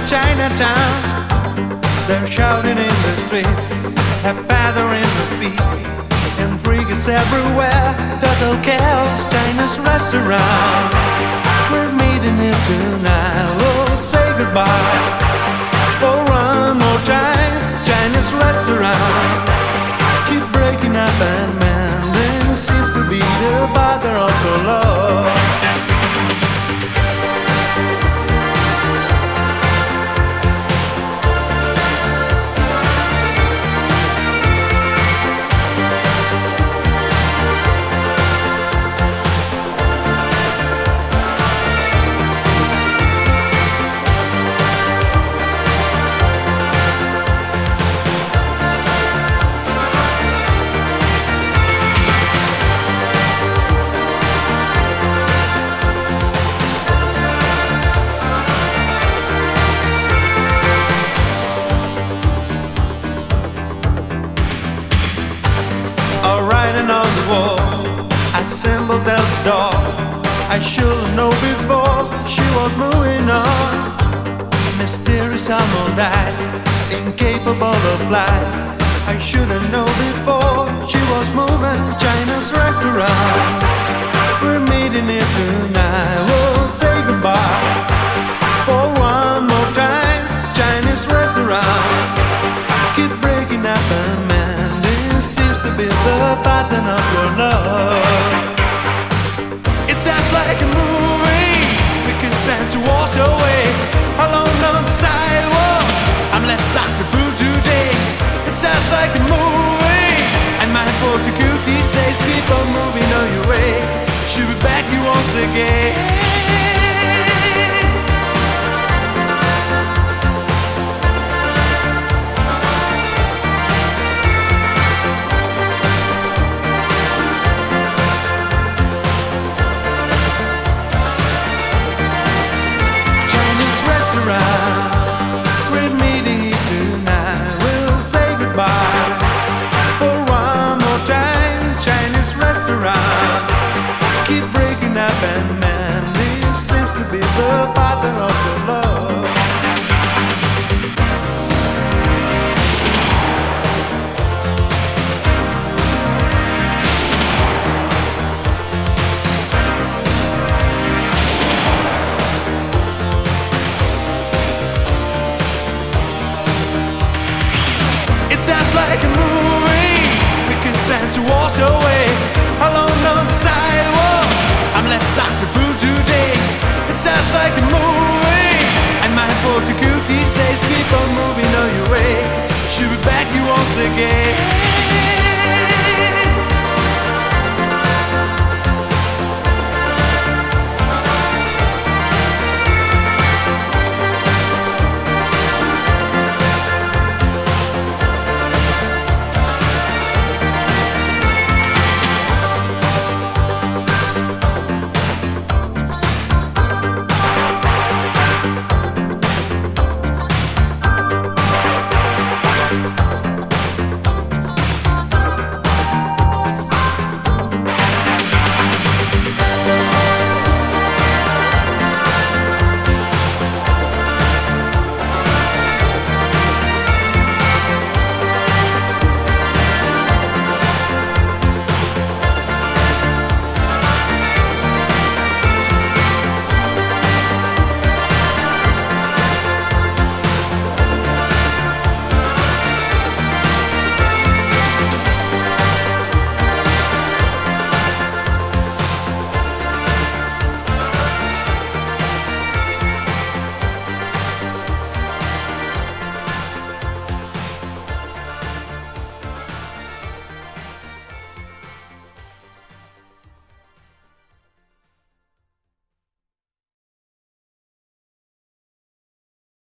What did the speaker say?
Chinatown. They're shouting in the streets, a patter in the feet, and freaks everywhere. Total chaos, China's restaurant. We're meeting here tonight. Oh, say goodbye for one more time. China's restaurant keep breaking up and mending. Seems to be the bother of the love. Writing on the wall, I assembled Elle's door. I should've known before she was moving on. Mysterious animal died, incapable of flight. I should've known before she was moving. China's restaurant, we're meeting here tonight. We'll say goodbye for one more time. Chinese restaurant keep breaking up and mending. Seems to be the pattern of your love. It sounds like a movie. We can sense you walked away alone on the sidewalk. I'm left like a fool today. It sounds like a movie. And my fortune cookie says keep on moving on your way. She'll be back you once again. We're meeting here tonight. We'll say goodbye for one more time. Chinese restaurant keep breaking up and mending. Seems to be the pattern of your love. Sounds like a movie. We can sense you walked away alone on the sidewalk. I'm left like a fool today. It sounds like a movie. And my fortune cookie says keep on moving on your way. She'll be back you once again.